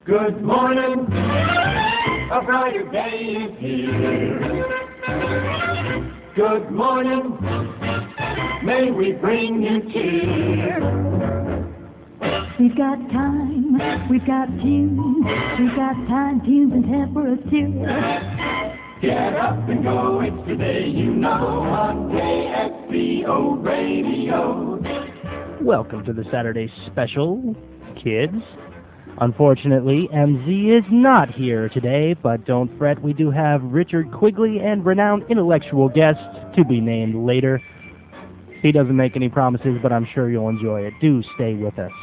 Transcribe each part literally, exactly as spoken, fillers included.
Good morning, a brighter day is here. Good morning, may we bring you cheer. We've got time, we've got tunes, we've got time, tunes, and temperature. Get up and go, it's the day you know on K S C O Radio. Welcome to the Saturday special, kids. Unfortunately, M Z is not here today, but don't fret, we do have Richard Quigley and renowned intellectual guests to be named later. He doesn't make any promises, but I'm sure you'll enjoy it. Do stay with us.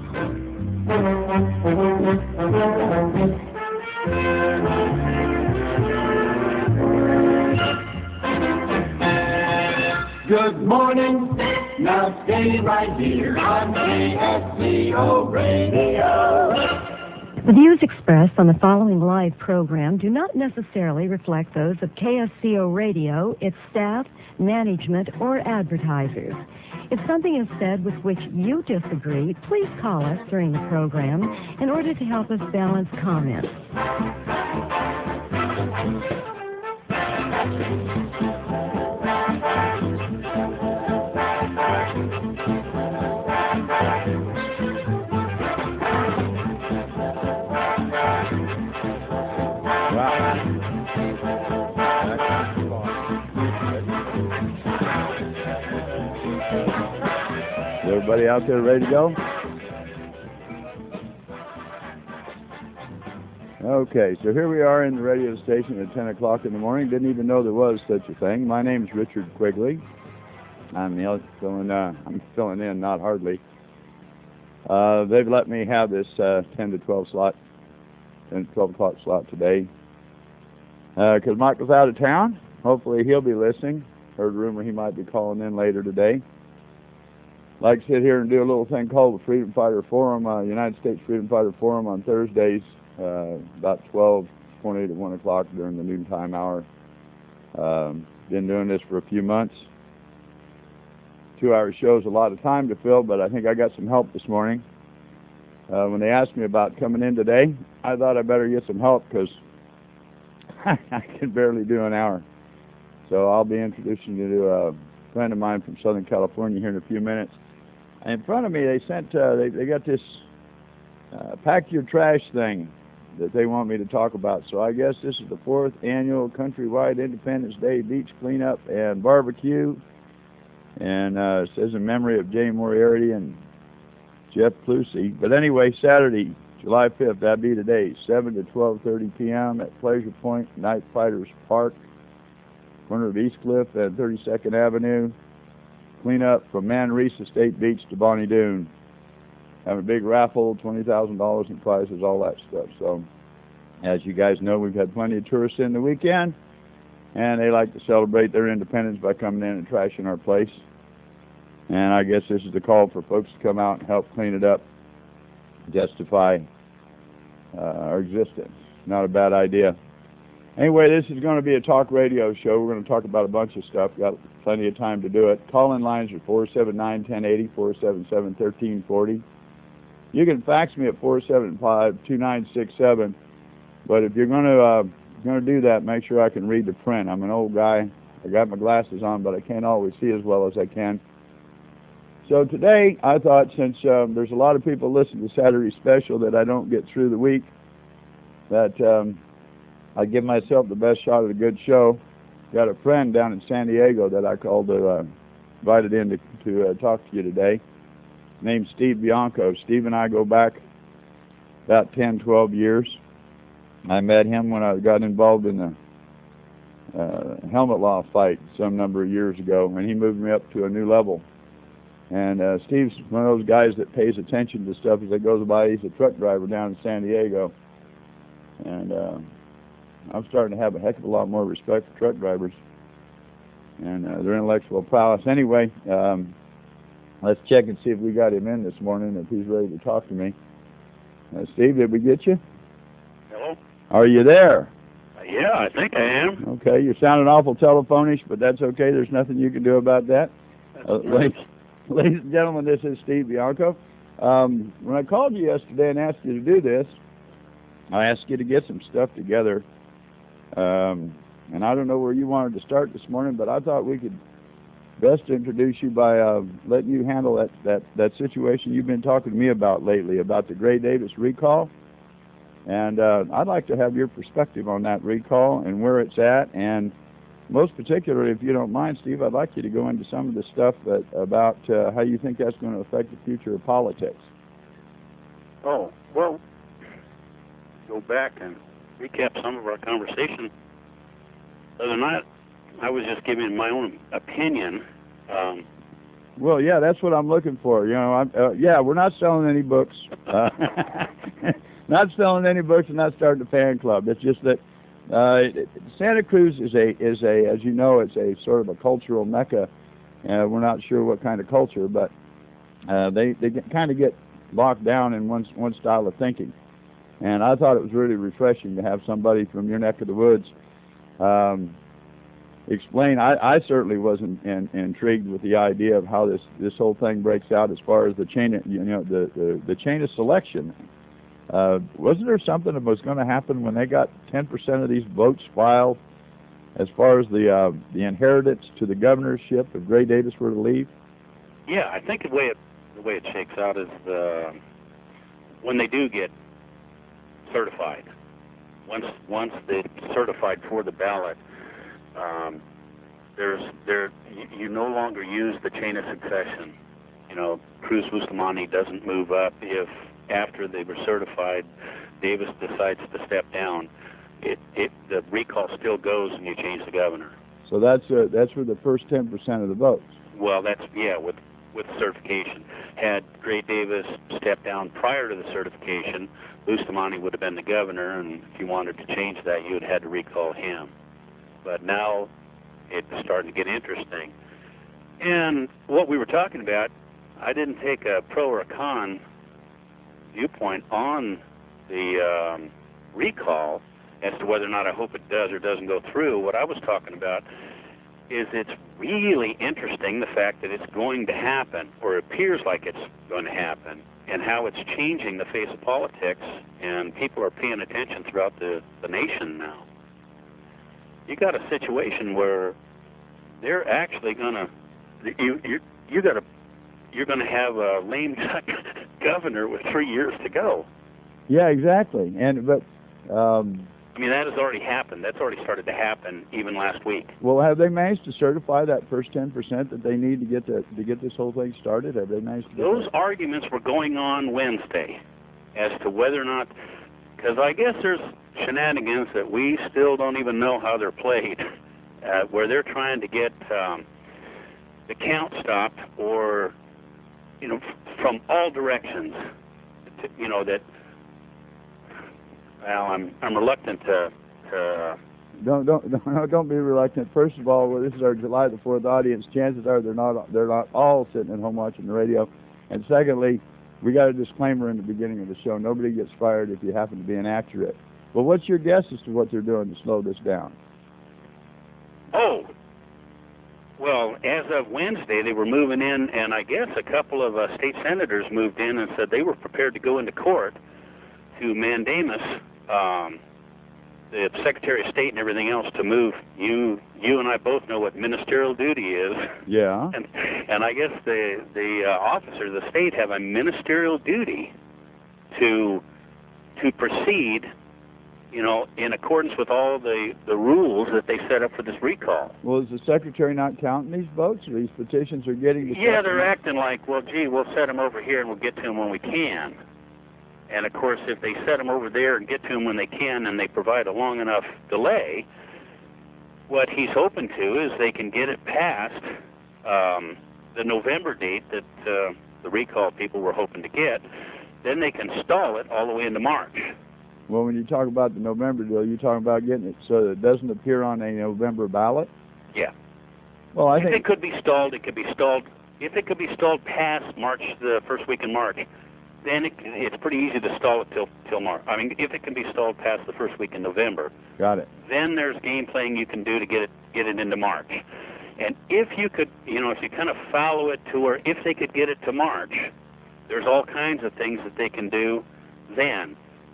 Good morning, now stay right here on K S C O Radio. The views expressed on the following live program do not necessarily reflect those of K S C O Radio, its staff, management, or advertisers. If something is said with which you disagree, please call us during the program in order to help us balance comments. Everybody out there ready to go? Okay, so here we are in the radio station at ten o'clock in the morning. Didn't even know there was such a thing. My name is Richard Quigley. I'm filling, uh, I'm filling in, not hardly. Uh, they've let me have this uh, ten to twelve slot, ten to twelve o'clock slot today. Because uh, Mike was out of town. Hopefully he'll be listening. Heard a rumor he might be calling in later today. Like to sit here and do a little thing called the Freedom Fighter Forum, uh, United States Freedom Fighter Forum on Thursdays, uh, about twelve twenty to one o'clock during the noontime hour. Um, been doing this for a few months. Two-hour show's a lot of time to fill, but I think I got some help this morning. Uh, when they asked me about coming in today, I thought I better get some help because I can barely do an hour. So I'll be introducing you to a friend of mine from Southern California here in a few minutes. In front of me, they sent, uh, they, they got this uh, pack your trash thing that they want me to talk about. So I guess this is the fourth annual countrywide Independence Day beach cleanup and barbecue. And uh, it says in memory of Jay Moriarty and Jeff Plucy. But anyway, Saturday, July fifth, that'd be today, seven to twelve thirty p m at Pleasure Point Night Fighters Park, corner of East Cliff and thirty-second Avenue. Clean up from Manresa State Beach to Bonnie Doon. Have a big raffle, twenty thousand dollars in prizes, all that stuff. So, as you guys know, we've had plenty of tourists in the weekend, and they like to celebrate their independence by coming in and trashing our place. And I guess this is the call for folks to come out and help clean it up, justify uh, our existence. Not a bad idea. Anyway, this is going to be a talk radio show. We're going to talk about a bunch of stuff. Got plenty of time to do it. Call-in lines are four seven nine, one zero eight zero, four seven seven, one three four zero. You can fax me at four seven five, two nine six seven. But if you're going to uh, going to do that, make sure I can read the print. I'm an old guy. I got my glasses on, but I can't always see as well as I can. So today, I thought since um, there's a lot of people listening to Saturday Special that I don't get through the week, that um, I give myself the best shot at a good show. Got a friend down in San Diego that I called to, uh, invited in to, to uh, talk to you today, named Steve Bianco. Steve and I go back about ten, twelve years. I met him when I got involved in the uh, helmet law fight some number of years ago, and he moved me up to a new level. And uh, Steve's one of those guys that pays attention to stuff as it goes by. He's a truck driver down in San Diego. And uh, I'm starting to have a heck of a lot more respect for truck drivers and uh, their intellectual prowess. Anyway, um, let's check and see if we got him in this morning, if he's ready to talk to me. Uh, Steve, did we get you? Hello? Are you there? Uh, yeah, I think I am. Okay, you're sounding awful telephonish, but that's okay. There's nothing you can do about that. Uh, ladies, ladies and gentlemen, this is Steve Bianco. Um, when I called you yesterday and asked you to do this, I asked you to get some stuff together. Um, and I don't know where you wanted to start this morning, but I thought we could best introduce you by uh, letting you handle that, that, that situation you've been talking to me about lately, about the Gray Davis recall. And uh, I'd like to have your perspective on that recall and where it's at. And most particularly, if you don't mind, Steve, I'd like you to go into some of the stuff that, about uh, how you think that's going to affect the future of politics. Oh, well, go back and recap some of our conversation. The other night, I was just giving my own opinion. Um, well, yeah, that's what I'm looking for. You know, I'm, uh, yeah, we're not selling any books. Uh, not selling any books and not starting a fan club. It's just that uh, Santa Cruz is a, is a, as you know, it's a sort of a cultural mecca. Uh, we're not sure what kind of culture, but uh, they, they kind of get locked down in one, one style of thinking. And I thought it was really refreshing to have somebody from your neck of the woods um, explain. I, I certainly wasn't in, intrigued with the idea of how this, this whole thing breaks out as far as the chain of, you know, the, the, the chain of selection. Uh, wasn't there something that was going to happen when they got ten percent of these votes filed as far as the uh, the inheritance to the governorship if Gray Davis were to leave? yeah, I think the way it the way it shakes out is the, when they do get certified, once once they're certified for the ballot, um, there's there you, you no longer use the chain of succession. You know, Cruz Bustamante doesn't move up if after they were certified, Davis decides to step down. It, it the recall still goes and you change the governor. So that's uh, that's for the first ten percent of the votes. Well, that's, yeah, with with certification. Had Gray Davis stepped down prior to the certification, Bustamante would have been the governor, and if you wanted to change that, you would have had to recall him. But now it's starting to get interesting. And what we were talking about, I didn't take a pro or a con viewpoint on the um, recall as to whether or not I hope it does or doesn't go through. What I was talking about is it's really interesting the fact that it's going to happen, or appears like it's going to happen, and how it's changing the face of politics, and people are paying attention throughout the, the nation now. You got a situation where they're actually going to, you you you got to, you're going to have a lame duck governor with three years to go. Yeah, exactly. And but. Um, I mean, that has already happened. That's already started to happen even last week. Well, have they managed to certify that first ten percent that they need to get to, to get this whole thing started? Have they managed to get Those that? arguments were going on Wednesday as to whether or not, because I guess there's shenanigans that we still don't even know how they're played, uh, where they're trying to get um, the count stopped, or, you know, f- from all directions, to, you know, that, well, I'm I'm reluctant to. to Don't don't don't don't be reluctant. First of all, well, this is our July the fourth audience. Chances are they're not they're not all sitting at home watching the radio. And secondly, we got a disclaimer in the beginning of the show. Nobody gets fired if you happen to be inaccurate. Well, what's your guess as to what they're doing to slow this down? Oh, well, as of Wednesday, they were moving in, and I guess a couple of uh, state senators moved in and said they were prepared to go into court to mandamus um, the Secretary of State and everything else to move. You you and I both know what ministerial duty is. Yeah. And and I guess the the uh, officers of the state have a ministerial duty to to proceed, you know, in accordance with all the, the rules that they set up for this recall. Well, is the Secretary not counting these votes? Or these petitions are getting... The Yeah, they're acting like, well, gee, we'll set them over here and we'll get to them when we can. And, of course, if they set them over there and get to them when they can and they provide a long enough delay, what he's hoping to is they can get it past um, the November date that uh, the recall people were hoping to get. Then they can stall it all the way into March. Well, when you talk about the November deal, you're talking about getting it so that it doesn't appear on a November ballot? Yeah. Well, I if think... it could be stalled, it could be stalled. If it could be stalled past March, the first week in March, then it, it's pretty easy to stall it till till March. I mean, if it can be stalled past the first week in November, got it. Then there's game playing you can do to get it get it into March. And if you could, you know, if you kind of follow it to where if they could get it to March, there's all kinds of things that they can do then.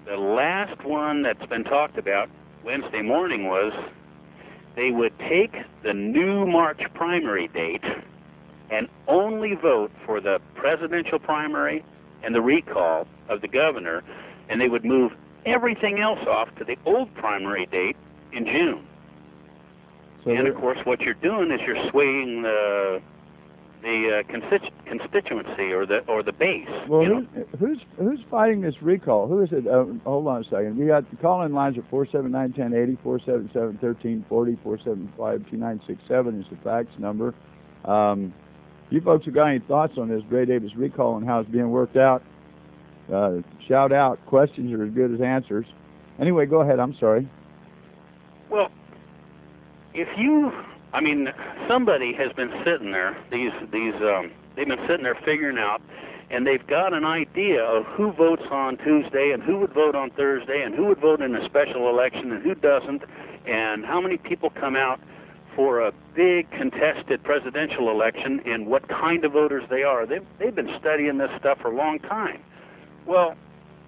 the last one that's been talked about Wednesday morning was they would take the new March primary date and only vote for the presidential primary and the recall of the governor, and they would move everything else off to the old primary date in June. So and there- of course, what you're doing is you're swaying the the uh, constitu- constituency or the or the base. Well, you know? who, who's who's fighting this recall? Who is it? Uh, hold on a second. We got the call-in lines at four seven nine, one zero eight zero, four seven seven, one three four zero, four seven five, two nine six seven is the fax number. Um, you folks have got any thoughts on this Gray Davis recall and how it's being worked out? Uh, shout out. Questions are as good as answers. Anyway, go ahead. I'm sorry. Well, if you, I mean, somebody has been sitting there, these, these, um, they've been sitting there figuring out, and they've got an idea of who votes on Tuesday and who would vote on Thursday and who would vote in a special election and who doesn't, and how many people come out for a big contested presidential election and what kind of voters they are. They've, they've been studying this stuff for a long time. Well,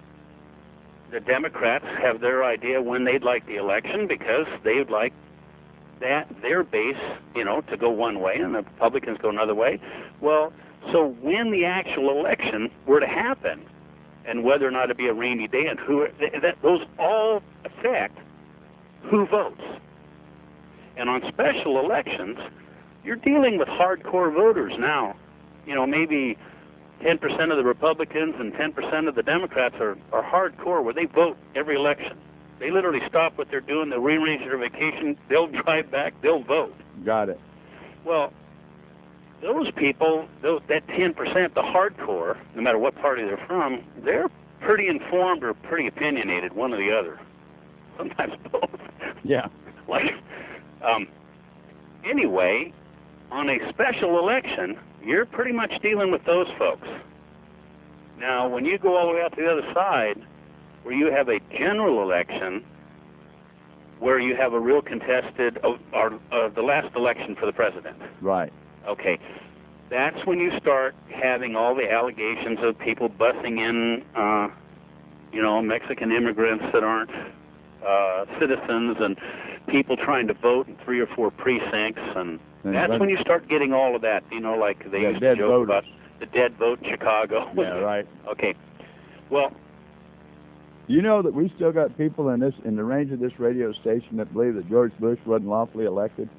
the Democrats have their idea when they'd like the election because they'd like that their base, you know, to go one way and the Republicans go another way. Well, so when the actual election were to happen, and whether or not it be a rainy day, and who that those all affect who votes. And on special elections, you're dealing with hardcore voters now. You know, maybe ten percent of the Republicans and ten percent of the Democrats are, are hardcore, where they vote every election. They literally stop what they're doing, they'll rearrange their vacation, they'll drive back, they'll vote. Got it. Well, those people, those, that ten percent, the hardcore, no matter what party they're from, they're pretty informed or pretty opinionated, one or the other. Sometimes both. Yeah. Like, um, anyway, on a special election, you're pretty much dealing with those folks. Now, when you go all the way out to the other side, where you have a general election, where you have a real contested, uh, or uh, the last election for the president. Right. Okay, that's when you start having all the allegations of people busing in, uh, you know, Mexican immigrants that aren't uh, citizens, and people trying to vote in three or four precincts, and And that's when- when you start getting all of that. You know, like they Yeah, used dead to joke voters. about the dead vote in Chicago. Yeah, right. Okay, well, You know that we still got people in this in the range of this radio station that believe that George Bush wasn't lawfully elected.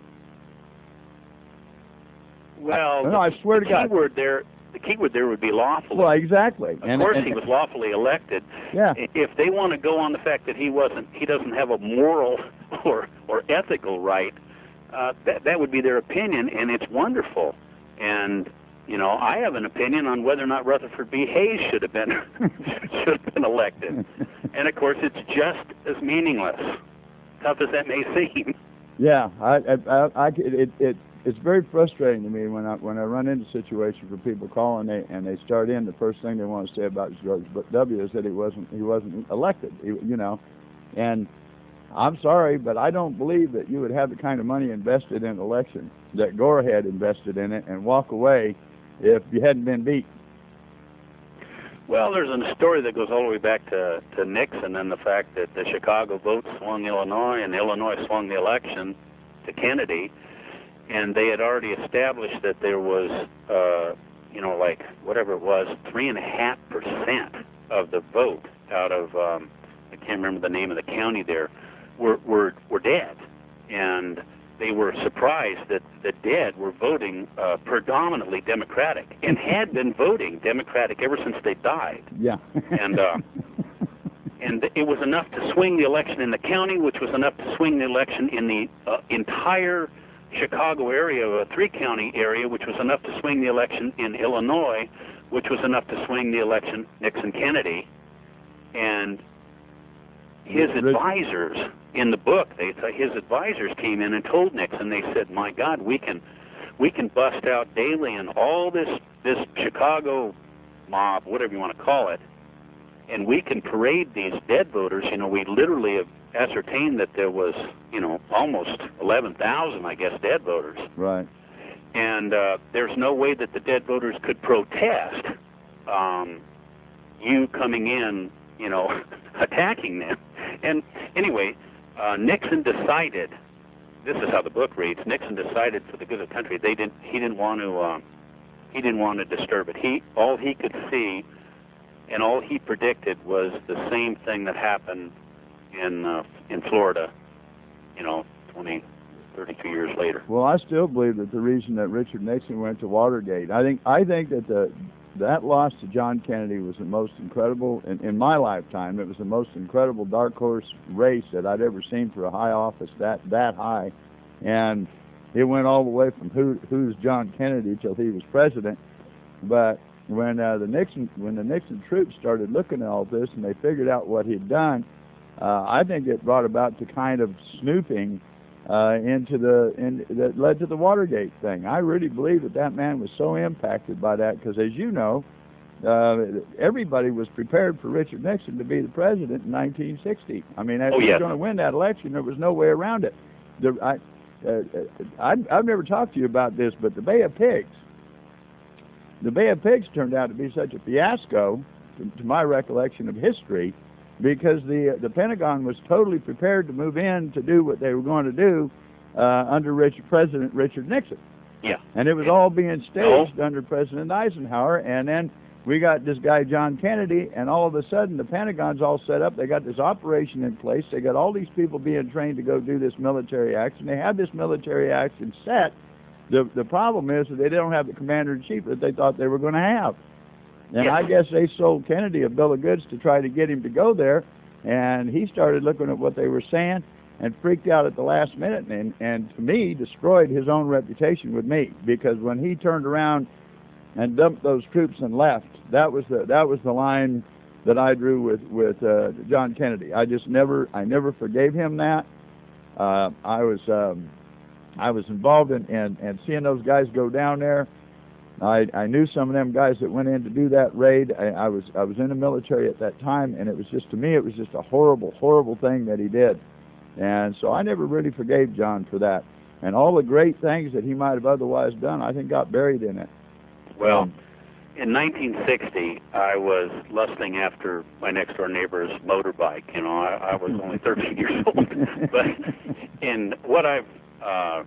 well, No, I swear the to God. keyword there, the keyword there would be lawfully. Well, exactly. Of and, course, and, he was lawfully elected. Yeah. If they want to go on the fact that he wasn't, he doesn't have a moral or or ethical right, uh, that that would be their opinion, and it's wonderful. And you know, I have an opinion on whether or not Rutherford B. Hayes should have been should have been elected. And of course, it's just as meaningless, tough as that may seem. Yeah, I, I, I, I it, it, it's very frustrating to me when I when I run into situations where people call and they and they start in, the first thing they want to say about George W. is that he wasn't he wasn't elected, he, you know, and I'm sorry, but I don't believe that you would have the kind of money invested in an election that Gore had invested in it and walk away if you hadn't been beat. Well, there's a story that goes all the way back to, to Nixon and the fact that the Chicago vote swung Illinois and Illinois swung the election to Kennedy, and they had already established that there was, uh, you know, like whatever it was, three and a half percent of the vote out of, um, I can't remember the name of the county there, were were, were dead, and they were surprised that the dead were voting uh, predominantly Democratic and had been voting Democratic ever since they died. Yeah. And uh, and it was enough to swing the election in the county, which was enough to swing the election in the uh, entire Chicago area, a three-county area, which was enough to swing the election in Illinois, which was enough to swing the election Nixon-Kennedy. And his advisors in the book, they his advisors came in and told Nixon, they said, "My God, we can we can bust out Daley and all this this Chicago mob, whatever you want to call it, and we can parade these dead voters. You know, we literally have ascertained that there was, you know, almost eleven thousand, I guess, dead voters. Right. And uh, there's no way that the dead voters could protest um, you coming in, you know, attacking them. And anyway, uh, Nixon decided. This is how the book reads. Nixon decided, for the good of the country, they didn't. He didn't want to. Uh, he didn't want to disturb it. He all he could see, and all he predicted was the same thing that happened in uh, in Florida. You know, twenty, thirty-two years later. Well, I still believe that the reason that Richard Nixon went to Watergate, I think, I think that the that loss to John Kennedy was the most incredible in, in my lifetime. It was the most incredible dark horse race that I'd ever seen for a high office that that high, and it went all the way from who who's John Kennedy till he was president. But when uh, the Nixon when the Nixon troops started looking at all this and they figured out what he'd done, uh, I think it brought about the kind of snooping Uh, into the in, that led to the Watergate thing. I really believe that that man was so impacted by that because, as you know, uh, everybody was prepared for Richard Nixon to be the president in nineteen sixty. I mean, if oh, he yes. was going to win that election, there was no way around it. The, I, uh, I, I've never talked to you about this, but the Bay of Pigs, the Bay of Pigs turned out to be such a fiasco, to, to my recollection of history, because the the Pentagon was totally prepared to move in to do what they were going to do uh, under Richard, President Richard Nixon. Yeah. And it was all being staged no. under President Eisenhower, and then we got this guy John Kennedy, and all of a sudden the Pentagon's all set up. They got this operation in place. They got all these people being trained to go do this military action. They have this military action set. The the problem is that they don't have the commander-in-chief that they thought they were going to have. And yes. I guess they sold Kennedy a bill of goods to try to get him to go there, and he started looking at what they were saying and freaked out at the last minute, and, and to me, destroyed his own reputation with me, because when he turned around and dumped those troops and left, that was the that was the line that I drew with with uh, John Kennedy. I just never I never forgave him that. Uh, I was um, I was involved in, in, in seeing those guys go down there. I, I knew some of them guys that went in to do that raid. I, I was I was in the military at that time, and it was just, to me, it was just a horrible, horrible thing that he did. And so I never really forgave John for that. And all the great things that he might have otherwise done, I think, got buried in it. Well, Um, in nineteen sixty, I was lusting after my next-door neighbor's motorbike. You know, I, I was only thirteen years old. But in what I've... Uh,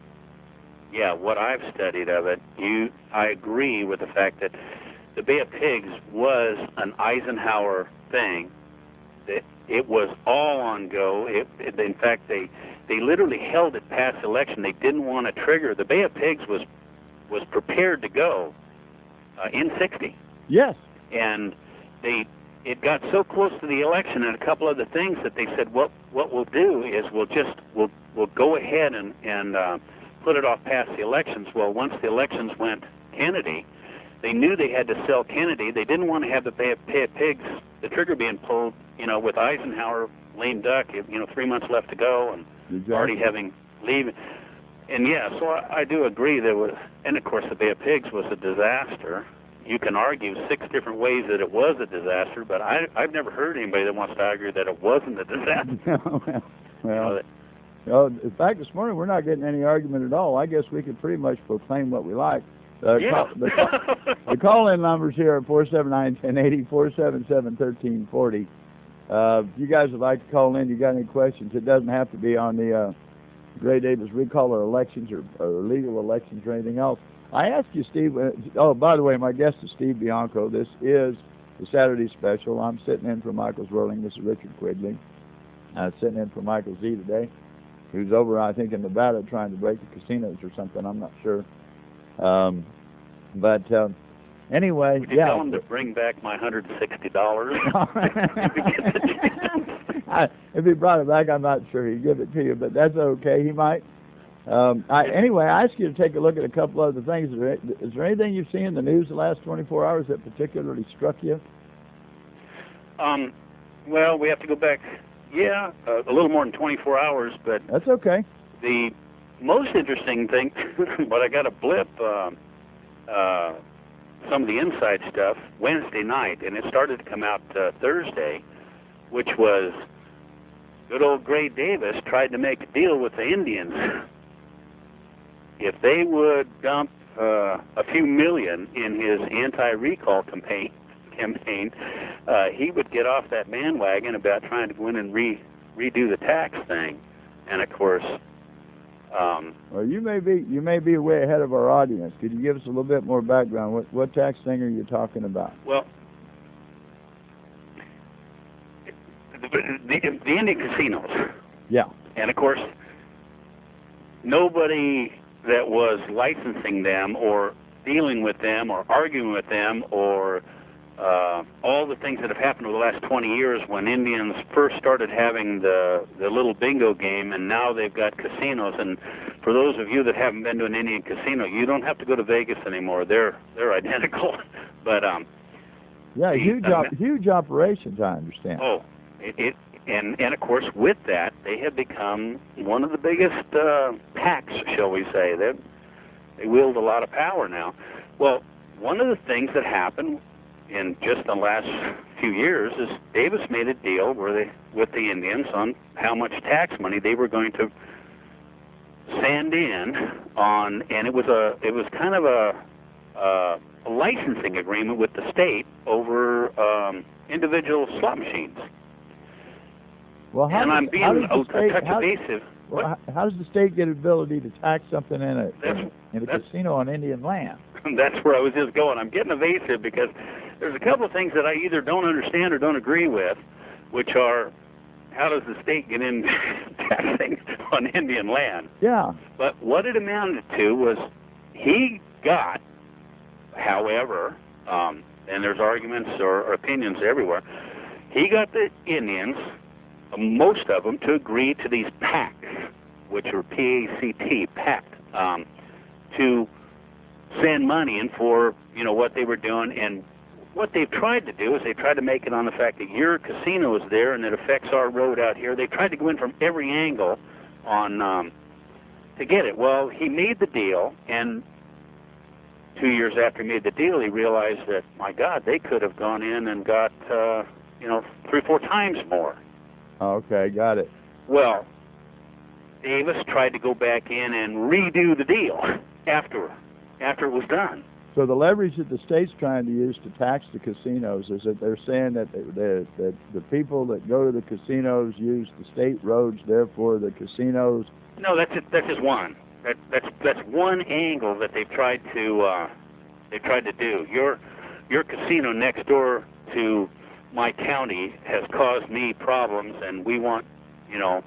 Yeah, what I've studied of it, you, I agree with the fact that the Bay of Pigs was an Eisenhower thing. It, it was all on go. It, it, in fact, they they literally held it past the election. They didn't want to trigger. The Bay of Pigs was was prepared to go uh, in sixty. Yes. And they it got so close to the election and a couple other things that they said, what what we'll do is we'll just we'll we'll go ahead and and uh, put it off past the elections. Well, once the elections went Kennedy, they knew they had to sell Kennedy. They didn't want to have the Bay of Pigs, the trigger being pulled, you know, with Eisenhower, lame duck, you know, three months left to go, and Exactly. already having leave. And yeah, so I, I do agree there was, and of course the Bay of Pigs was a disaster. You can argue six different ways that it was a disaster, but I, I've never heard anybody that wants to argue that it wasn't a disaster. well, You well know, that- Well, in fact, this morning we're not getting any argument at all. I guess we could pretty much proclaim what we like. Uh, yeah. call, the, call, the call-in numbers here are four seven nine, one zero eight zero, four seven seven, one three four zero. Uh, if you guys would like to call in, you got any questions, it doesn't have to be on the uh, Gray Davis recall or elections or, or legal elections or anything else. I asked you, Steve, uh, oh, by the way, my guest is Steve Bianco. This is the Saturday special. I'm sitting in for Michael Zwirling. This is Richard Quigley. I'm sitting in for Michael Z today, who's over, I think, in Nevada trying to break the casinos or something. I'm not sure. Um, but uh, anyway, Would you yeah. tell him to bring back my one hundred sixty dollars? I, if he brought it back, I'm not sure he'd give it to you, but that's okay. He might. Um, I, anyway, I asked you to take a look at a couple other things. Is there, is there anything you've seen in the news the last twenty-four hours that particularly struck you? Um, well, we have to go back, yeah, uh, a little more than twenty-four hours, but That's okay. the most interesting thing, but I got a blip, uh, uh, some of the inside stuff Wednesday night, and it started to come out uh, Thursday, which was good old Gray Davis tried to make a deal with the Indians. If they would dump uh, a few million in his anti-recall campaign, campaign, uh, he would get off that bandwagon about trying to go in and re redo the tax thing, and of course. Um, well, you may be you may be way ahead of our audience. Could you give us a little bit more background? What what tax thing are you talking about? Well, the, the, the Indian casinos. Yeah. And of course, nobody that was licensing them or dealing with them or arguing with them or uh, all the things that have happened over the last twenty years when Indians first started having the, the little bingo game, and now they've got casinos. And for those of you that haven't been to an Indian casino, you don't have to go to Vegas anymore. They're they're identical. But um, yeah, the, huge uh, op huge operations, I understand. Oh, it, it and and of course with that they have become one of the biggest uh, packs, shall we say. They they wield a lot of power now. Well, one of the things that happened in just the last few years is Davis made a deal where they with the Indians on how much tax money they were going to send in on, and it was a it was kind of a, a, a licensing agreement with the state over um, individual slot machines. Well, how and does, I'm being how does a, the state, a touch how, evasive. Well, how, how does the state get ability to tax something in a That's, in a that's, casino on Indian land? That's where I was just going. I'm getting evasive because there's a couple of things that I either don't understand or don't agree with, which are how does the state get in taxing on Indian land? Yeah. But what it amounted to was he got, however, um, and there's arguments or, or opinions everywhere, he got the Indians, most of them, to agree to these pacts, which are P A C T, pact, um, to send money in for, you know, what they were doing. And what they've tried to do is they tried to make it on the fact that your casino is there and it affects our road out here. They tried to go in from every angle on um, to get it. Well, he made the deal, and two years after he made the deal, he realized that, my God, they could have gone in and got, uh, you know, three, four times more. Okay, got it. Well, Davis tried to go back in and redo the deal after after it was done. So the leverage that the state's trying to use to tax the casinos is that they're saying that they, they, that the people that go to the casinos use the state roads, therefore the casinos. No, that's just, that's just one. That, that's that's one angle that they've tried to uh, they've tried to do. Your your casino next door to my county has caused me problems, and we want, you know.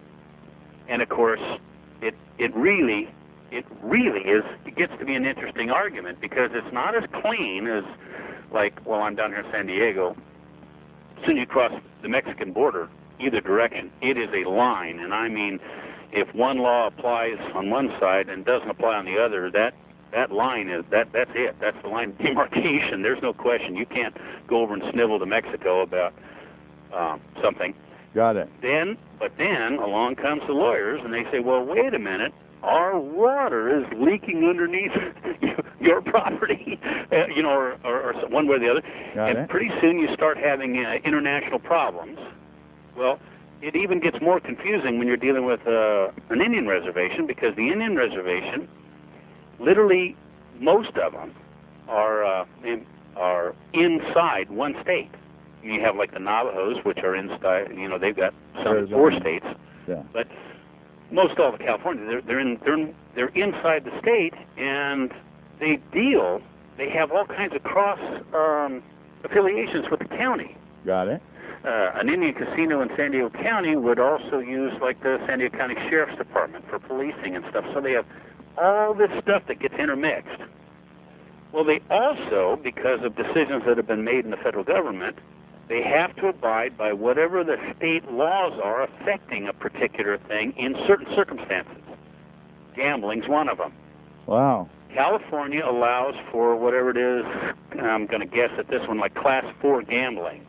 And of course, it it really. It really is, it gets to be an interesting argument because it's not as clean as, like, well, I'm down here in San Diego. As soon as you cross the Mexican border, either direction, it is a line. And I mean, if one law applies on one side and doesn't apply on the other, that that line is, that that's it. That's the line of demarcation. There's no question. You can't go over and snivel to Mexico about uh, something. Got it. Then, but then along comes the lawyers and they say, well, wait a minute. Our water is leaking underneath your property, uh, you know, or, or, or one way or the other. Got and it. pretty soon you start having uh, international problems. Well, it even gets more confusing when you're dealing with uh, an Indian reservation, because the Indian reservation, literally most of them are uh, in, are inside one state. You have like the Navajos, which are inside. You know, they've got some in four states. Yeah. But most all of California, they're they're in they're they're inside the state, and they deal. They have all kinds of cross um, affiliations with the county. Got it. Uh, an Indian casino in San Diego County would also use like the San Diego County Sheriff's Department for policing and stuff. So they have all this stuff that gets intermixed. Well, they also, because of decisions that have been made in the federal government, they have to abide by whatever the state laws are affecting a particular thing in certain circumstances. Gambling's one of them. Wow. California allows for whatever it is, I'm going to guess at this one, like class four gambling.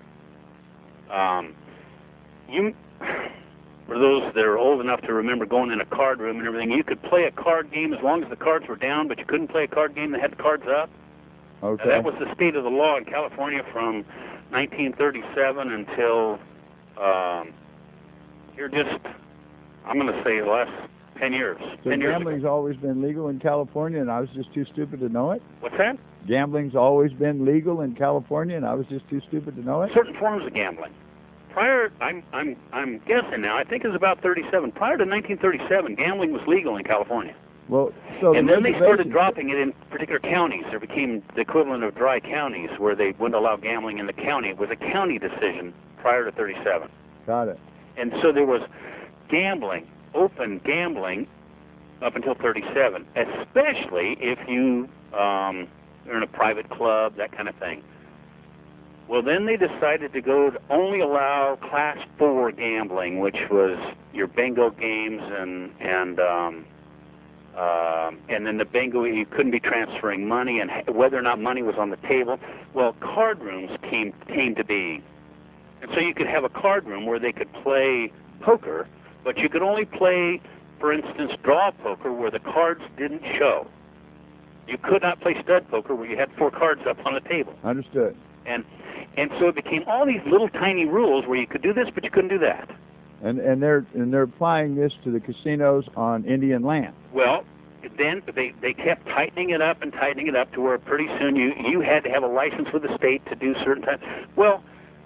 Um, you, for those that are old enough to remember going in a card room and everything, you could play a card game as long as the cards were down, but you couldn't play a card game that had the cards up. Okay. Now, that was the state of the law in California from nineteen thirty-seven until um, here just, I'm going to say last ten years. So ten years gambling's ago. always been legal in California, and I was just too stupid to know it? What's that? Gambling's always been legal in California, and I was just too stupid to know it? Certain forms of gambling. Prior, I'm I'm I'm guessing now. I think it was about thirty-seven. Prior to nineteen thirty-seven, gambling was legal in California. Well, so and the then they started reservation- dropping it in particular counties. There became the equivalent of dry counties, where they wouldn't allow gambling in the county. It was a county decision prior to thirty-seven. Got it. And so there was gambling, open gambling, up until thirty-seven, especially if you um, are in a private club, that kind of thing. Well, then they decided to go to only allow Class Four gambling, which was your bingo games and and um, uh, and then the bingo, you couldn't be transferring money, and whether or not money was on the table. Well, card rooms came came to be, and so you could have a card room where they could play poker, but you could only play, for instance, draw poker where the cards didn't show. You could not play stud poker where you had four cards up on the table. Understood. And and so it became all these little tiny rules where you could do this, but you couldn't do that. And and they're and they're applying this to the casinos on Indian land. Well, then they they kept tightening it up and tightening it up to where pretty soon you you had to have a license with the state to do certain things. Well,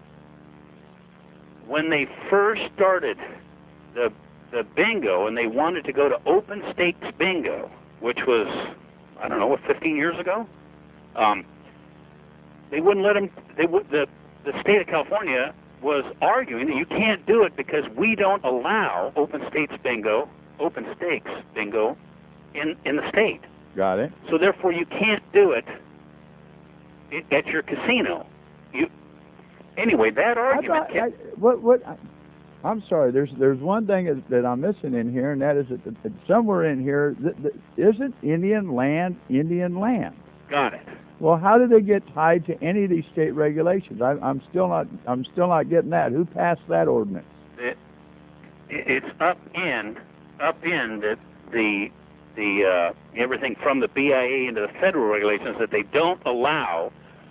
when they first started the the bingo and they wanted to go to open stakes bingo, which was, I don't know, what, fifteen years ago, um, they wouldn't let them. They would the the state of California was arguing that you can't do it because we don't allow open stakes bingo, open stakes bingo, in in the state. Got it. So therefore, you can't do it i- at your casino. You anyway. That I argument. thought, kept, I, what what? I, I'm sorry. There's there's one thing that, that I'm missing in here, and that is that, that somewhere in here that, that isn't Indian land Indian land. got it. Well, how do they get tied to any of these state regulations? I, I'm still not. I'm still not getting that. Who passed that ordinance? It, it's up in up in the the the uh, everything from the B I A into the federal regulations that they don't allow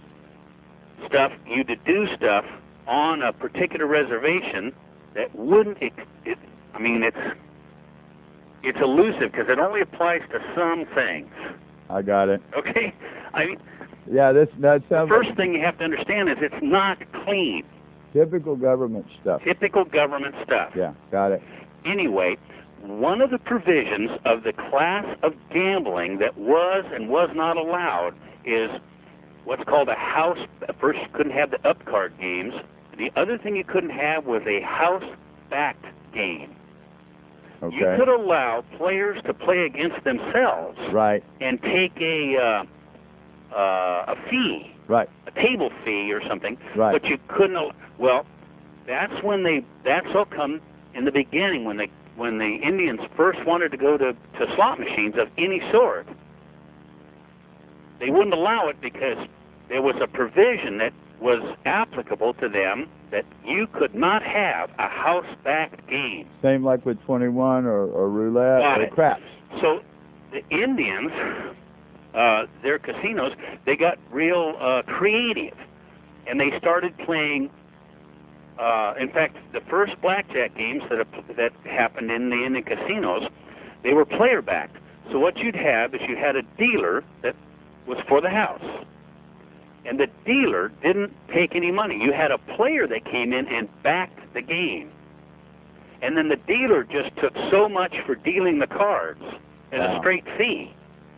stuff you to do stuff on a particular reservation that wouldn't. It, it, I mean, it's it's elusive because it only applies to some things. I got it. Okay, I mean. Yeah, this that The sounds first thing you have to understand is it's not clean. typical government stuff. Typical government stuff. Yeah, got it. Anyway, one of the provisions of the class of gambling that was and was not allowed is what's called a house. First, you couldn't have the up card games. The other thing you couldn't have was a house-backed game. Okay. You could allow players to play against themselves Right. and take a uh, uh, a fee. Right. A table fee or something, Right. but you couldn't. al- Well, that's when they. That's all come in the beginning when they when the Indians first wanted to go to to slot machines of any sort. They wouldn't allow it because there was a provision that was applicable to them that you could not have a house-backed game. Same like with twenty-one or, or roulette Got or it. craps. So the Indians, uh, their casinos, they got real uh, creative, and they started playing. Uh, in fact, the first blackjack games that that happened in the Indian casinos, they were player-backed. So what you'd have is you had a dealer that was for the house, and the dealer didn't take any money. You had a player that came in and backed the game, and then the dealer just took so much for dealing the cards as Wow. a straight fee.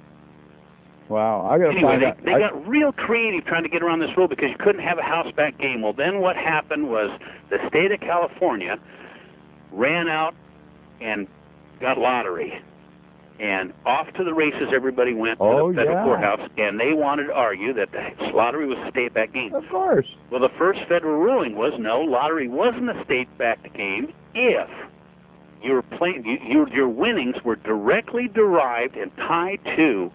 Wow, I gotta Anyway, find they, out. they I- got real creative trying to get around this rule because you couldn't have a house-back game. Well, then what happened was the state of California ran out and got lottery. And off to the races everybody went to Oh, the federal yeah. courthouse, and they wanted to argue that the lottery was a state-backed game. Of course. Well, the first federal ruling was no, lottery wasn't a state-backed game if your playing, you, your your winnings were directly derived and tied to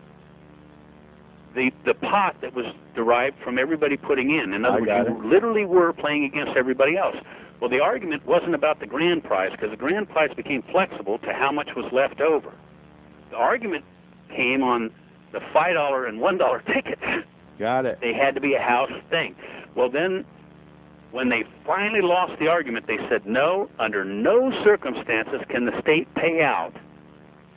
the the pot that was derived from everybody putting in. In other I words, got you literally were playing against everybody else. Well, the argument wasn't about the grand prize because the grand prize became flexible to how much was left over. The argument came on the five dollar and one dollar tickets. Got it. They had to be a house thing. Well, then, when they finally lost the argument, they said, no, under no circumstances can the state pay out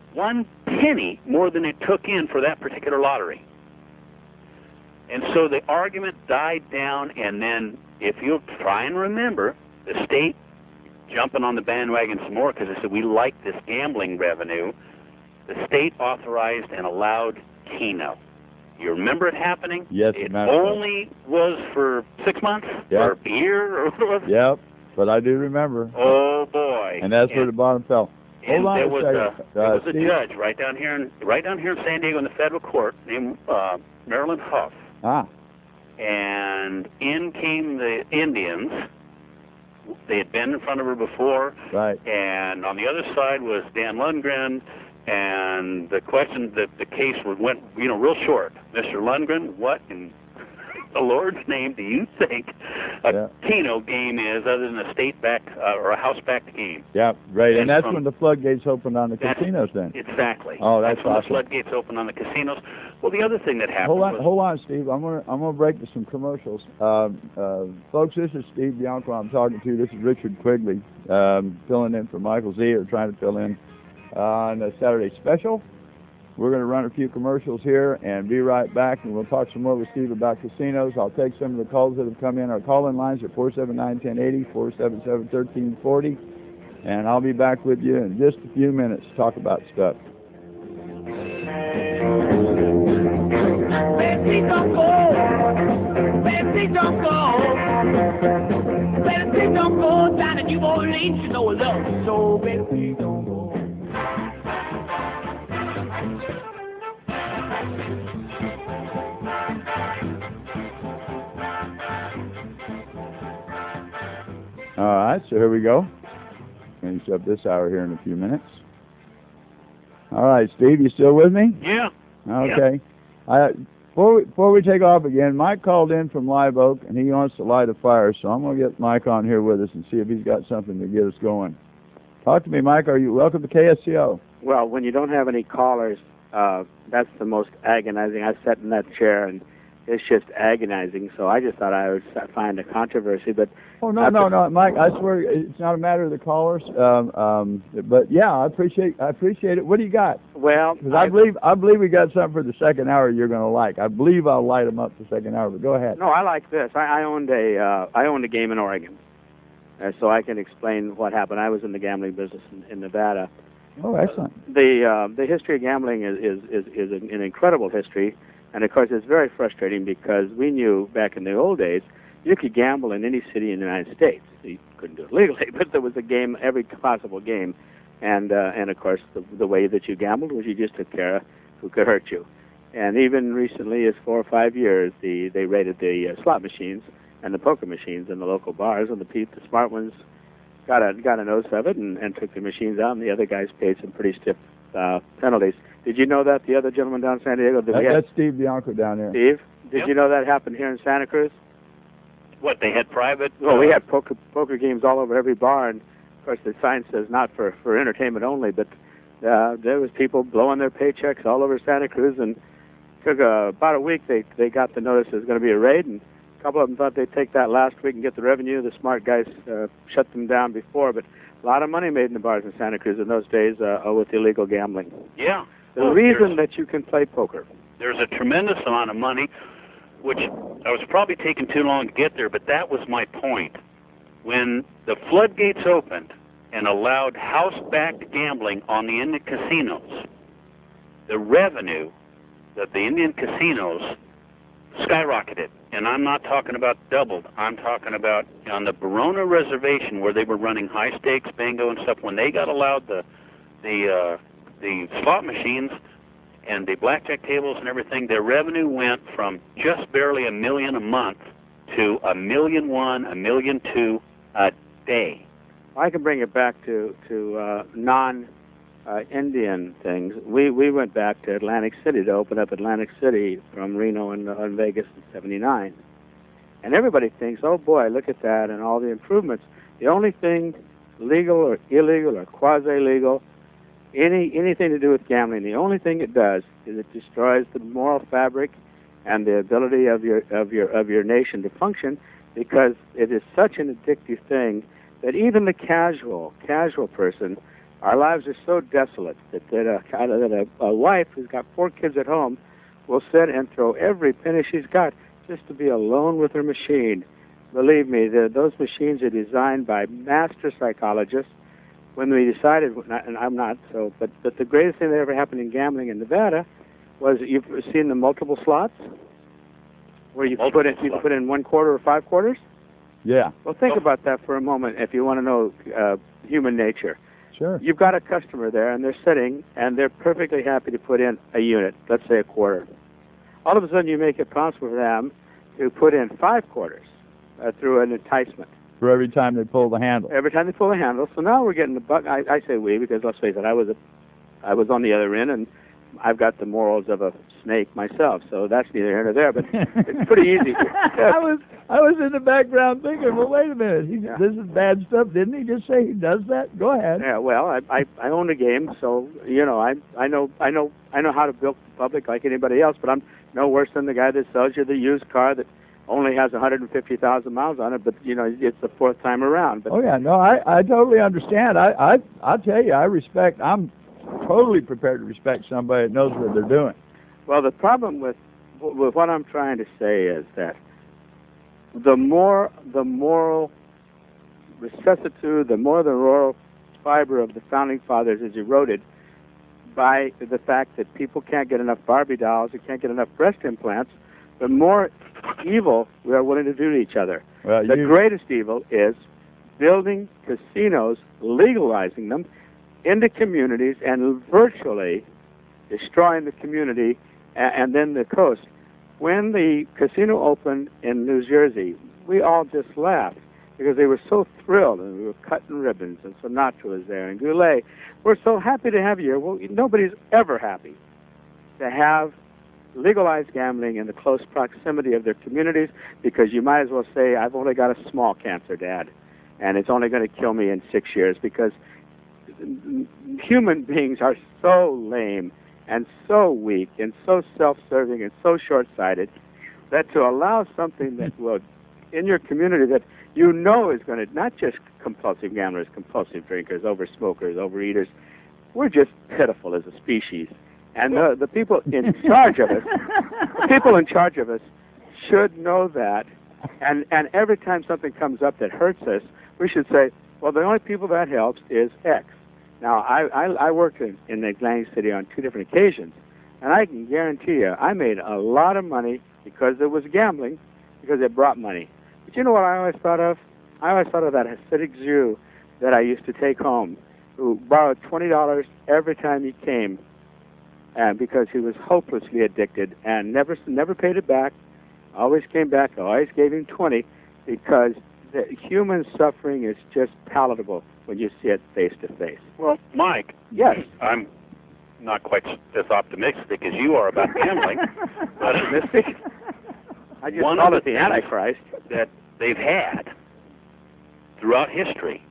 one penny more than it took in for that particular lottery. And so the argument died down, and then if you try and remember, the state jumping on the bandwagon some more because they said, we like this gambling revenue, the state authorized and allowed Keno. You remember it happening? Yes, it matter only was for six months Yep. or a year or what was it? Yep, but I do remember. Oh boy! And that's and, where the bottom fell. And Hold on there a was second. a there Uh, was a Steve? judge right down here in right down here in San Diego in the federal court named uh, Marilyn Huff, Ah, and in came the Indians. They had been in front of her before, right. and on the other side was Dan Lundgren. And the question, that the case went, you know, real short. Mister Lundgren, what in the Lord's name do you think a Yeah. Keno game is other than a state-backed uh, or a house-backed game? Yeah, right. And, And that's from- when the floodgates opened on the That's- casinos then. Exactly. Oh, that's when awesome. the floodgates opened on the casinos. Well, the other thing that happened Hold on, was... hold on, Steve. I'm gonna I'm gonna break to some commercials. Um, uh, folks, this is Steve Bianco. I'm talking to. This is Richard Quigley, um, filling in for Michael Z, or trying to fill in on the Saturday special. We're going to run a few commercials here and be right back, and we'll talk some more with Steve about casinos. I'll take some of the calls that have come in. Our call-in lines are four seven nine, one oh eight oh, four seven seven, one three four oh, and I'll be back with you in just a few minutes to talk about stuff. Betty, don't go. Betty, don't go. Betty, don't go down to New Orleans. You know love, so Betty, don't go. All right, so here we go. Finish up this hour here in a few minutes. All right, Steve, you still with me? Yeah. Okay. I, before, we, before we take off again, Mike called in from Live Oak, and he wants to light a fire, so I'm going to get Mike on here with us and see if he's got something to get us going. Talk to me, Mike. Are you welcome to K S C O? Well, when you don't have any callers, uh, that's the most agonizing. I sat in that chair, and it's just agonizing, so I just thought I would find a controversy, but... Oh, no, no, no, Mike, I swear it's not a matter of the callers, um, um, but yeah, I appreciate I appreciate it. What do you got? Well, Because I, I believe I believe we got something for the second hour you're going to like. I believe I'll light them up the second hour, but go ahead. No, I like this. I, I owned a uh, I owned a game in Oregon, uh, so I can explain what happened. I was in the gambling business in, in Nevada. Oh, excellent. The uh, the history of gambling is is, is, is an, an incredible history, and of course it's very frustrating because we knew back in the old days you could gamble in any city in the United States. You couldn't do it legally, but there was a game, every possible game, and uh, and of course the, the way that you gambled was you just took care of who could hurt you. And even recently, as four or five years, the they raided the uh, slot machines and the poker machines in the local bars, and the pe- the smart ones got a got a nose of it and, and took the machines out, and the other guys paid some pretty stiff uh, penalties. Did you know that the other gentleman down in San Diego? That That, we had, that's Steve Bianco down there. Steve, did Yep. you know that happened here in Santa Cruz? What, they had private... Well, we uh, had poker poker games all over every bar, and of course the sign says not for, for entertainment only, but uh, there was people blowing their paychecks all over Santa Cruz, and took a, about a week. They they got the notice there's going to be a raid, and a couple of them thought they'd take that last week and get the revenue. The smart guys uh, shut them down before, but a lot of money made in the bars in Santa Cruz in those days uh, with illegal gambling. Yeah. The Well, reason there's- that you can play poker. There's a tremendous amount of money, which I was probably taking too long to get there, but that was my point. When the floodgates opened and allowed house-backed gambling on the Indian casinos, the revenue that the Indian casinos skyrocketed. And I'm not talking about doubled. I'm talking about on the Barona Reservation, where they were running high-stakes bingo and stuff. When they got allowed the the uh, the slot machines and the blackjack tables and everything, their revenue went from just barely a million a month to a million one, a million two a day. I can bring it back to to uh, non uh, Indian things. We we went back to Atlantic City to open up Atlantic City from Reno and, uh, and Vegas in seventy-nine, and everybody thinks, oh boy, look at that and all the improvements. The only thing legal or illegal or quasi-legal, any anything to do with gambling, the only thing it does is it destroys the moral fabric and the ability of your of your of your nation to function, because it is such an addictive thing that even the casual casual person Our lives are so desolate that, that, a, that a, a wife who's got four kids at home will sit and throw every penny she's got just to be alone with her machine. Believe me, the, those machines are designed by master psychologists. When we decided, and I'm not so, but, but the greatest thing that ever happened in gambling in Nevada was, you've seen the multiple slots, where you Multiple put in you slots. put in one quarter or five quarters. Yeah. Well, think Oh. about that for a moment if you want to know uh, human nature. Sure. You've got a customer there, and they're sitting, and they're perfectly happy to put in a unit, let's say a quarter. All of a sudden, you make it possible for them to put in five quarters uh, through an enticement. For every time they pull the handle. Every time they pull the handle. So now we're getting the buck. I, I say we because let's face it, I was a, I was on the other end, and I've got the morals of a snake myself. So that's neither here nor there. But it's pretty easy. I was I was in the background thinking, well, wait a minute, he, Yeah. this is bad stuff. Didn't he just say he does that? Go ahead. Yeah, well, I, I I own a game, so you know I I know I know I know how to bilk the public like anybody else. But I'm no worse than the guy that sells you the used car that only has one hundred fifty thousand miles on it. But you know it's the fourth time around. But Oh yeah, no, I I totally understand. I I I'll tell you, I respect. I'm totally prepared to respect somebody that knows what they're doing. well, the problem with with what I'm trying to say is that the more the moral vicissitude, the more the moral fiber of the founding fathers is eroded by the fact that people can't get enough Barbie dolls, they can't get enough breast implants, the more evil we are willing to do to each other. Well, The you, greatest evil is building casinos, legalizing them into communities, and virtually destroying the community and, and then the coast. When the casino opened in New Jersey, we all just laughed because they were so thrilled, and we were cutting ribbons, and Sinatra was there, and Goulet. We're so happy to have you here. Well, nobody's ever happy to have legalized gambling in the close proximity of their communities, because you might as well say, I've only got a small cancer, Dad, and it's only going to kill me in six years, because human beings are so lame and so weak and so self-serving and so short-sighted that to allow something that will, in your community, that you know is going to, not just compulsive gamblers, compulsive drinkers, over-smokers, overeaters, we're just pitiful as a species. And the, the people in charge of us, the people in charge of us should know that. And, and every time something comes up that hurts us, we should say, well, the only people that helps is X. Now, I, I, I worked in, in Atlantic City on two different occasions, and I can guarantee you I made a lot of money because there was gambling, because it brought money. But you know what I always thought of? I always thought of that Hasidic Jew that I used to take home, who borrowed twenty dollars every time he came, and because he was hopelessly addicted and never never paid it back, always came back, always gave him twenty, because the human suffering is just palatable when you see it face to face. Well, Mike, Yes. I'm not quite as optimistic as you are about gambling. but Optimistic? I just One call of it the the things- Antichrist. that they've had throughout history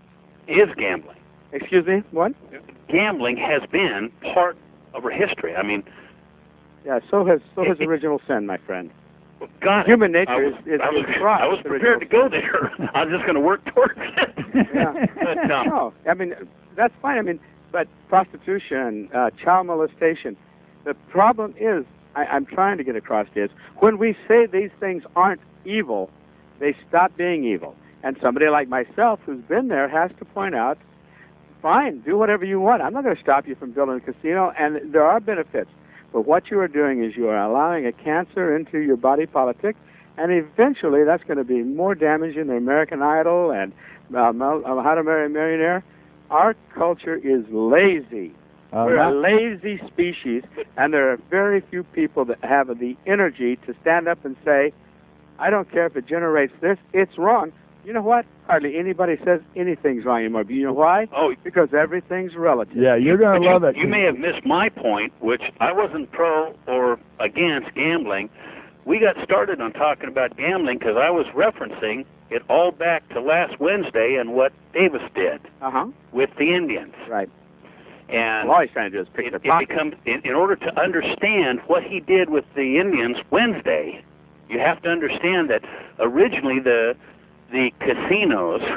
is gambling. Excuse me, what? Gambling has been part of our history. I mean, Yeah, so has so has It- it- original sin, my friend. God, Human nature I was, is- is I was, fraught I was with prepared to go there. I was just going to work towards it. Yeah. But, um, No, I mean, that's fine. I mean, but prostitution, uh, child molestation, the problem is, I, I'm trying to get across is, when we say these things aren't evil, they stop being evil. And somebody like myself who's been there has to point out, fine, do whatever you want. I'm not going to stop you from building a casino, and there are benefits. But what you are doing is you are allowing a cancer into your body politic, and eventually that's going to be more damaging than American Idol and uh, Mel- uh, How to Marry a Millionaire. Our culture is lazy. Uh, We're a not- lazy species, and there are very few people that have the energy to stand up and say, I don't care if it generates this, it's wrong. You know what? Hardly anybody says anything's wrong anymore. But you know why? oh, Because everything's relative. yeah, you're going but to love you, it. you may have missed my point, which I wasn't pro or against gambling. We got started on talking about gambling because I was referencing it all back to last Wednesday and what Davis did Uh-huh. with the Indians. Right. And Well, all he's trying to do is pick it, their it pocket. becomes, in, in order to understand what he did with the Indians Wednesday, you have to understand that originally the the casinos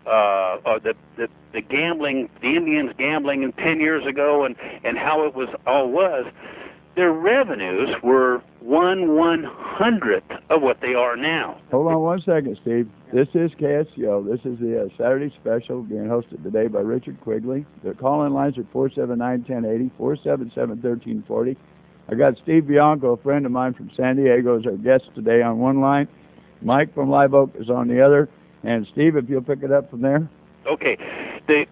uh, uh, the, the the gambling, the Indians gambling ten years ago, and and how it was all was. Their revenues were one one hundredth of what they are now. Hold on one second, Steve. This is K S C O. This is the uh, Saturday special being hosted today by Richard Quigley. The call-in lines are four seven nine, one oh eight oh, four seven seven, one three four oh. I got Steve Bianco, a friend of mine from San Diego, as our guest today on one line. Mike from Live Oak is on the other. And Steve, if you'll pick it up from there. Okay. The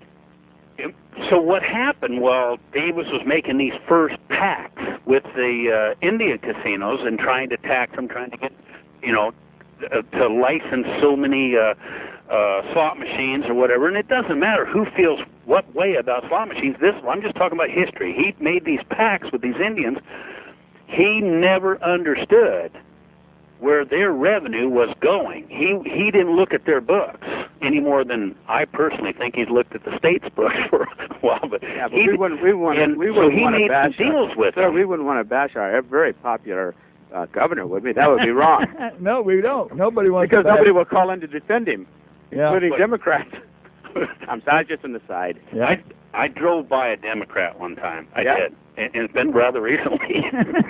So what happened while Davis was making these first pacts with the uh, Indian casinos and trying to tax them, trying to get, you know, uh, to license so many uh, uh, slot machines or whatever, and it doesn't matter who feels what way about slot machines. This, I'm just talking about history. He made these pacts with these Indians. He never understood where their revenue was going. He he didn't look at their books any more than I personally think he's looked at the state's books for a while. But, yeah, but he, we wouldn't we wouldn't we wouldn't so he want to made bash some deals our, with sir, them. we wouldn't want to bash our very popular uh, governor, would we? That would be wrong. No, we don't. Nobody wants because to bash. nobody will call in to defend him, Yeah. including But- Democrats. I'm sorry, just on the side. Yeah. I I drove by a Democrat one time. I Yeah? did, and, and it's been rather recently.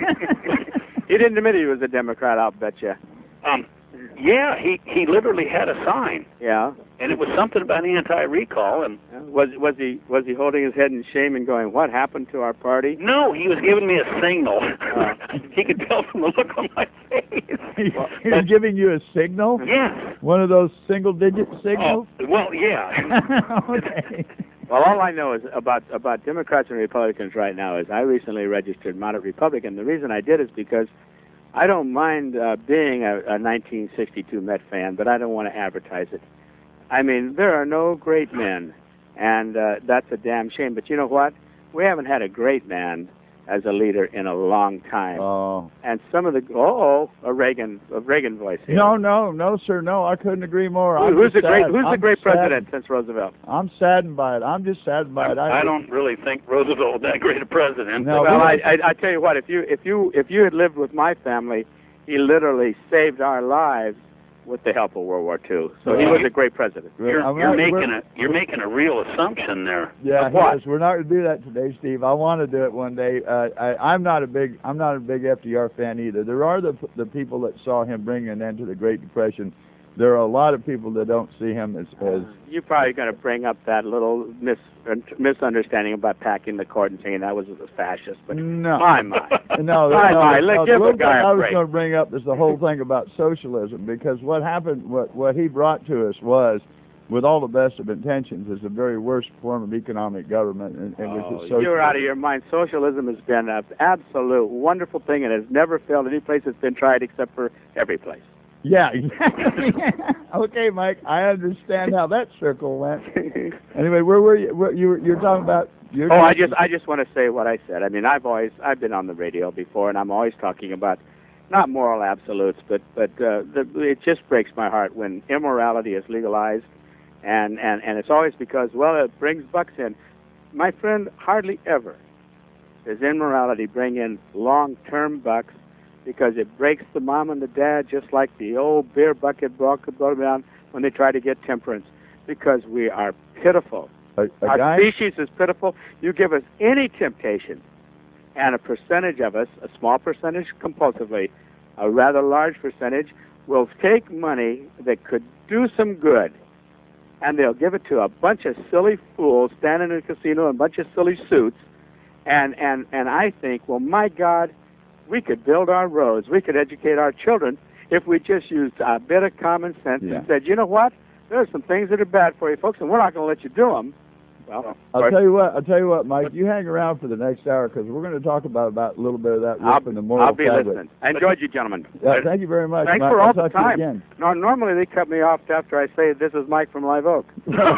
He didn't admit he was a Democrat, I'll bet you. um, yeah, he he literally had a sign, Yeah. and it was something about anti-recall. And Was was he was he holding his head in shame and going, "What happened to our party?" no, he was giving me a signal. Uh. He could tell from the look on my face. He's giving you a signal? Yes. One of those single-digit signals? Oh, well, yeah. Okay. Well, all I know is about about Democrats and Republicans right now is I recently registered moderate Republican. The reason I did is because I don't mind uh, being a, a nineteen sixty-two Met fan, but I don't want to advertise it. I mean, there are no great men, and uh, that's a damn shame. But you know what? We haven't had a great man as a leader in a long time. Oh. And some of the oh, a Reagan, a Reagan voice here. No, no, no, sir, no. I couldn't agree more. Who- I'm who's the just great sad- Who's the I'm great saddened. president since Roosevelt? I'm saddened by it. I'm just saddened by it. I don't really think Roosevelt was that great a president. No, Well, we- I, I, I tell you what, if you if you if you had lived with my family, he literally saved our lives with the help of World War Two. So he Well, was you- a great president. You're, I'm you're not- making we're- a you're making a real assumption there. Yeah, Of what? yes, we're not going to do that today, Steve. I want to do it one day. Uh, I, I'm not a big, I'm not a big F D R fan either. There are the the people that saw him bring an end to the Great Depression. There are a lot of people that don't see him as, as You're probably going to bring up that little mis misunderstanding about packing the court and saying that was a fascist. But no, my my, no, my no, my, no, let's the give little a guy thing I a was break. going to bring up is the whole thing about socialism, because what happened, what what he brought to us was, with all the best of intentions, is the very worst form of economic government, and, and which Oh, is socialism. you're out of your mind. Socialism has been an absolute wonderful thing and has never failed any place it's been tried except for every place. Yeah, exactly. Okay, Mike, I understand how that circle went. Anyway, where were you? Where, you were, you're talking about. You're Oh, I just I just want to say what I said. I mean, I've always I've been on the radio before, and I'm always talking about not moral absolutes, but but uh, the, it just breaks my heart when immorality is legalized, and and and it's always because well it brings bucks in. My friend, hardly ever does immorality bring in long-term bucks, because it breaks the mom and the dad just like the old beer bucket brought brought them down when they try to get temperance, because we are pitiful. a, a Our guy. species is pitiful. You give us any temptation, and a percentage of us, a small percentage compulsively, a rather large percentage, will take money that could do some good, and they'll give it to a bunch of silly fools standing in a casino in a bunch of silly suits, and, and, and I think, well, my God, we could build our roads, we could educate our children if we just used a bit of common sense Yeah. and said, you know what, there are some things that are bad for you folks, and we're not going to let you do them. Well, I'll tell you what. I'll tell you what, Mike. You hang around for the next hour, because we're going to talk about about a little bit of that I'll, rip in the moral I'll be fabric. listening. I enjoyed you, gentlemen. Yeah, thank you very much. Thanks Mike. for I'll all the talk to you time. again. No, normally they cut me off after I say this is Mike from Live Oak.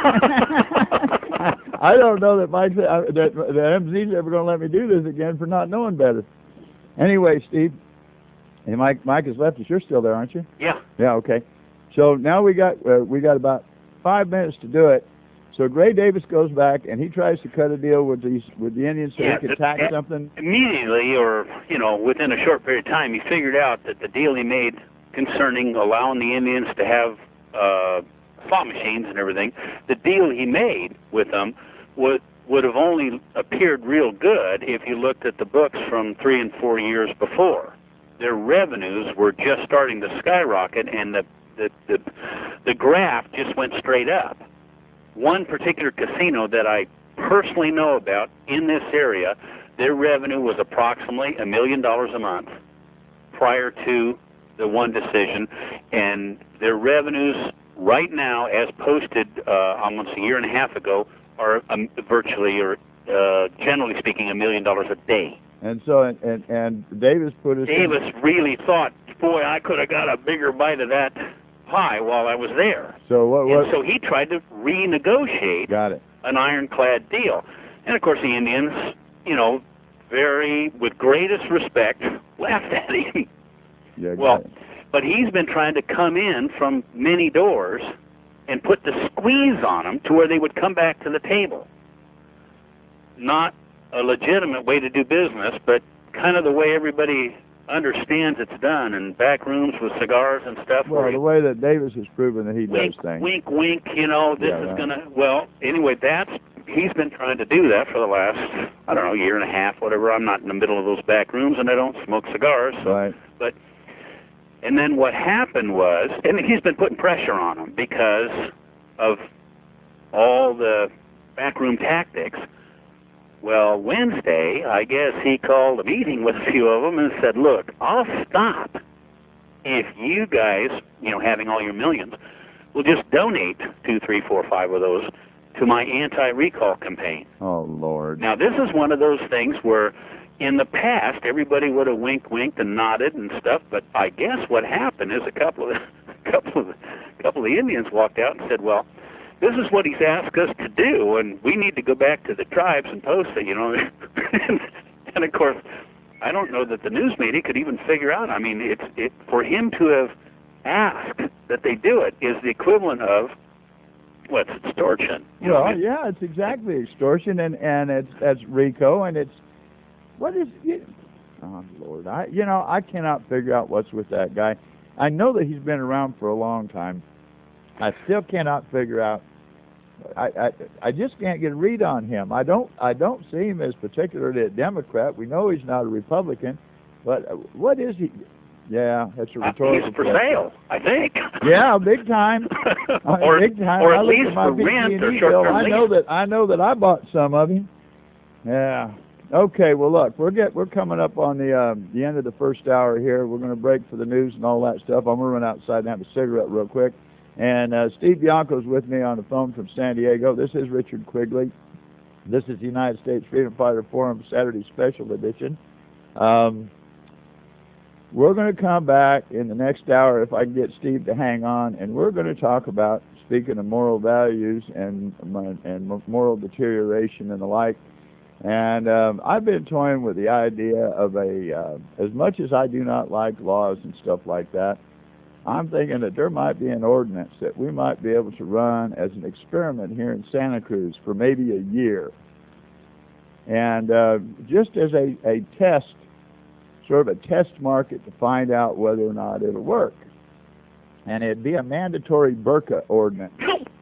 I don't know that Mike uh, that that M Z's ever going to let me do this again for not knowing better. Anyway, Steve, hey, Mike, Mike has left us. You're still there, aren't you? Yeah. Yeah. Okay. So now we got uh, we got about five minutes to do it. So Gray Davis goes back and he tries to cut a deal with these with the Indians so Yeah, he could the- tax yeah. something. Immediately, or you know, within a short period of time, he figured out that the deal he made concerning allowing the Indians to have uh, slot machines and everything, the deal he made with them would would have only appeared real good if you looked at the books from three and four years before. Their revenues were just starting to skyrocket, and the the the, the graph just went straight up. One particular casino that I personally know about in this area, their revenue was approximately a million dollars a month prior to the one decision, and their revenues right now, as posted uh, almost a year and a half ago, are um, virtually, or uh, generally speaking, a million dollars a day. And so, and, and, and Davis put us... Davis in... really thought, boy, I could have got a bigger bite of that pie while I was there. So what? what... And so he tried to renegotiate got it. an ironclad deal. And of course the Indians, you know, very, with greatest respect, laughed at him. Yeah, well, it. But he's been trying to come in from many doors and put the squeeze on them to where they would come back to the table. Not a legitimate way to do business, but kind of the way everybody understands it's done, in back rooms with cigars and stuff. Well, the way that Davis has proven that he wink, does things. Wink, wink, you know, this yeah, is right. going to, well, anyway, that's, he's been trying to do that for the last, I don't know, year and a half, whatever. I'm not in the middle of those back rooms, and I don't smoke cigars. So, right. But, and then what happened was, and he's been putting pressure on them because of all the backroom tactics. Well, Wednesday, I guess he called a meeting with a few of them and said, look, I'll stop if you guys, you know, having all your millions, will just donate two, three, four, five of those to my anti-recall campaign. Oh, Lord. Now, this is one of those things where in the past, everybody would have winked, winked, and nodded and stuff, but I guess what happened is a couple of, a couple of, a couple of the Indians walked out and said, well, this is what he's asked us to do, and we need to go back to the tribes and post it, you know. and, and, of course, I don't know that the news media could even figure out. I mean, it's it, for him to have asked that they do it is the equivalent of, what's extortion. You well, know, I mean, yeah, it's exactly extortion, and, and it's that's RICO, and it's, what is, it? Oh, Lord, I you know, I cannot figure out what's with that guy. I know that he's been around for a long time. I still cannot figure out. I, I I just can't get a read on him. I don't I don't see him as particularly a Democrat. We know he's not a Republican, but what is he? Yeah, that's a rhetorical. He's for question. sale, I think. Yeah, big time. or big time. or I at look least at my for big rent T and or E short-term bill. I know lease. that I know that I bought some of him. Yeah. Okay. Well, look, we're get we're coming up on the uh, the end of the first hour here. We're going to break for the news and all that stuff. I'm going to run outside and have a cigarette real quick. And uh, Steve Bianco's with me on the phone from San Diego. This is Richard Quigley. This is the United States Freedom Fighter Forum Saturday Special Edition. Um, we're going to come back in the next hour, if I can get Steve to hang on, and we're going to talk about, speaking of moral values and, and moral deterioration and the like. And um, I've been toying with the idea of a, uh, as much as I do not like laws and stuff like that, I'm thinking that there might be an ordinance that we might be able to run as an experiment here in Santa Cruz for maybe a year. And uh, just as a, a test, sort of a test market to find out whether or not it'll work. And it'd be a mandatory burqa ordinance.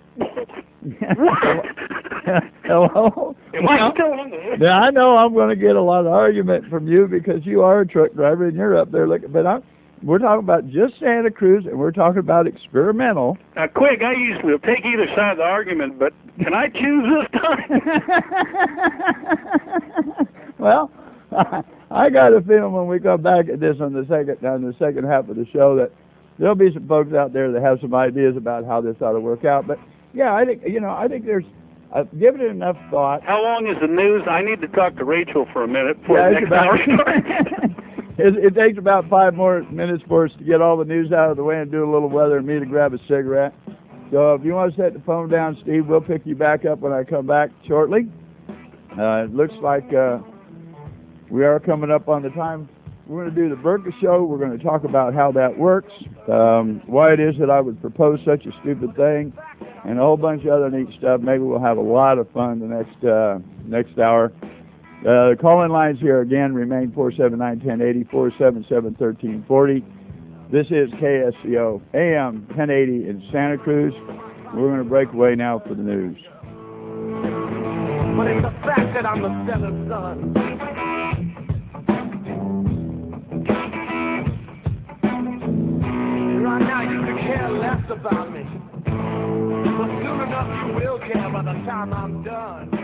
Hello? Am I still on there? Now, I know I'm going to get a lot of argument from you because you are a truck driver and you're up there looking, but I'm We're talking about just Santa Cruz, and we're talking about experimental. Now, quick, I usually will take either side of the argument, but can I choose this time? Well, I got a feeling when we come back at this on the second on the second half of the show that there'll be some folks out there that have some ideas about how this ought to work out. But yeah, I think you know, I think there's. I've given it enough thought. How long is the news? I need to talk to Rachel for a minute before Yeah, the it's next hour about- starts. It, it takes about five more minutes for us to get all the news out of the way and do a little weather and me to grab a cigarette. So if you want to set the phone down, Steve, we'll pick you back up when I come back shortly. Uh, it looks like uh, we are coming up on the time. We're going to do the burqa show. We're going to talk about how that works, um, why it is that I would propose such a stupid thing, and a whole bunch of other neat stuff. Maybe we'll have a lot of fun the next uh, next hour. Uh, the call-in lines here again remain four seven nine, one oh eight oh, four seven seven, one three four oh. This is K S C O A M ten eighty in Santa Cruz. We're going to break away now for the news. But it's the fact that I'm the seventh son. Right now you could care less about me. But soon enough you will care by the time I'm done.